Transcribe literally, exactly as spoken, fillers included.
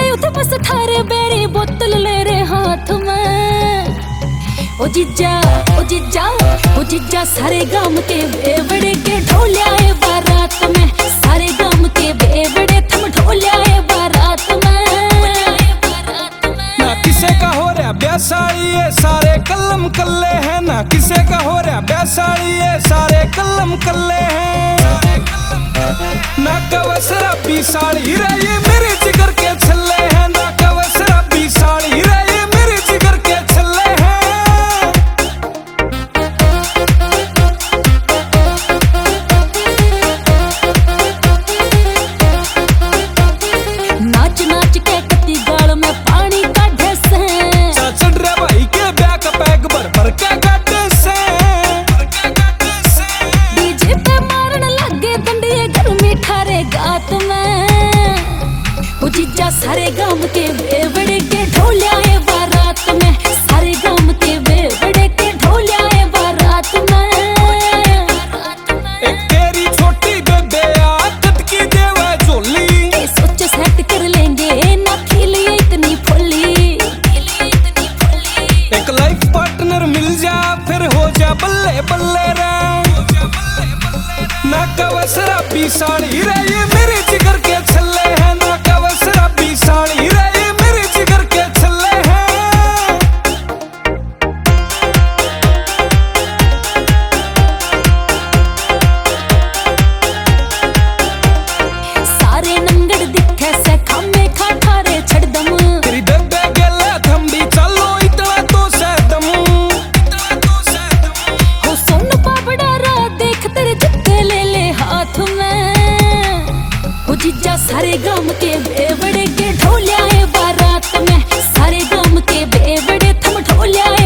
गए उठे बस थारे बेरी बोतल ले रे हाथ में। ओ जीजा ओ जीजा ओ जीजा सारे गांव के बेवड़े के ढोलिया है बारात में, सारे गांव के बेवड़े थम ढोलिया है बारात में। ना किसे का हो रहा ब्यासाली ये सारे कलम कल्ले हैं, ना किसे का हो रहा ब्यासाली ये सारे कलम कल्ले हैं। ना कवसरा बी साड़ी रे ये मेरे जिगर के छल्ले हैं, ना कवसरा बी साड़ी रे ये मेरे जिगर के छल्ले हैं। नाच नाच के कती गाल में पानी काढ़े से, चढ़ रे भाई के ब्याह का पैग भर भर के गाटे से। डीजे पे मारन लगे डंडिये गर्मी ठारे गात में। ओ जीजा सारे गांव के बेवड़े के ढोलिया है बारात में, सारे गांव के बेवड़े के ढोलिया है बारात में। एक तेरी छोटी बेबे आदत की देवा झोली, ए सोच सेट कर लेंगे ना खिली इतनी फुल्ली। एक लाइफ पार्टनर मिल जा फिर हो जा बल्ले बल्ले रे। ना कवसरा बी साड़ी रे ये मेरे जिगर के छल्ले हैं, ना कवसरा बी साड़ी रे ये मेरे जिगर के छल्ले हैं। सारे नंगड़ दिखे से खामे खा ठारे छड़दम, तेरी बेबे गेले थम भी चलो इतना तो सहदम। हो सोन पापड़ा रा देख तेरे जत्ते ले ले हाथ में। हो जीजा सारे गांव के बेवड़े के ढोलिया है बारात में, सारे गांव के बेवड़े थम ढोलिया है